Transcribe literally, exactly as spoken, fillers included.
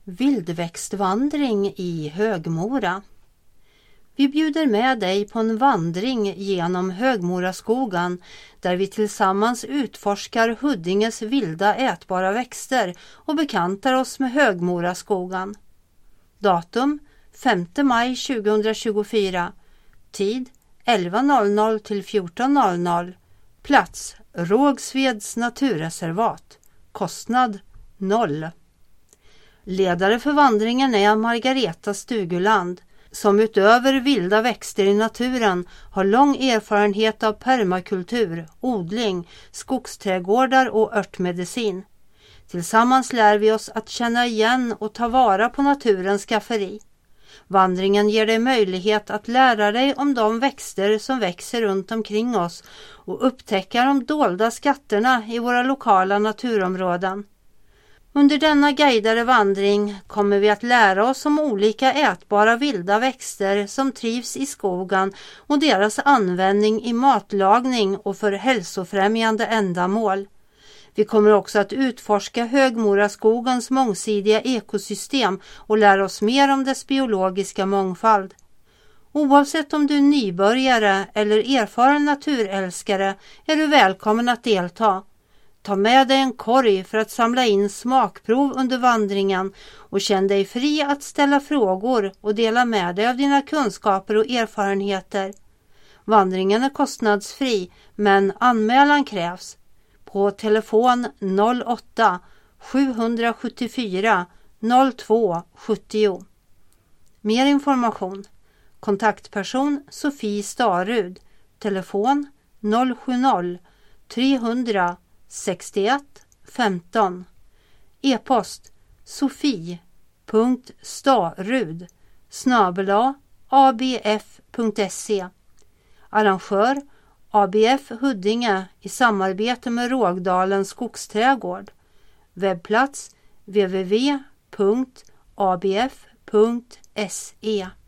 Vildväxtvandring i Högmora. Vi bjuder med dig på en vandring genom Högmoraskogen där vi tillsammans utforskar Huddinges vilda ätbara växter och bekantar oss med Högmoraskogen. Datum femte maj tjugohundratjugofyra. Tid elva noll noll till fjorton noll noll. Plats Rågsveds naturreservat. Kostnad noll. Ledare för vandringen är Margareta Stuguland, som utöver vilda växter i naturen har lång erfarenhet av permakultur, odling, skogsträdgårdar och örtmedicin. Tillsammans lär vi oss att känna igen och ta vara på naturens skafferi. Vandringen ger dig möjlighet att lära dig om de växter som växer runt omkring oss och upptäcka de dolda skatterna i våra lokala naturområden. Under denna guidade vandring kommer vi att lära oss om olika ätbara vilda växter som trivs i skogen och deras användning i matlagning och för hälsofrämjande ändamål. Vi kommer också att utforska Högmoraskogens mångsidiga ekosystem och lära oss mer om dess biologiska mångfald. Oavsett om du är nybörjare eller erfaren naturälskare är du välkommen att delta. Ta med dig en korg för att samla in smakprov under vandringen och känn dig fri att ställa frågor och dela med dig av dina kunskaper och erfarenheter. Vandringen är kostnadsfri, men anmälan krävs. På telefon noll åtta sju sju fyra noll två sju zero. Mer information. Kontaktperson Sofie Starud. Telefon noll sju noll tre hundra sextioett femton. E-post sofie punkt starud snabel-a a b f punkt se. Arrangör A B F Huddinge i samarbete med Rågdalens skogsträdgård. Webbplats w w w punkt a b f punkt se.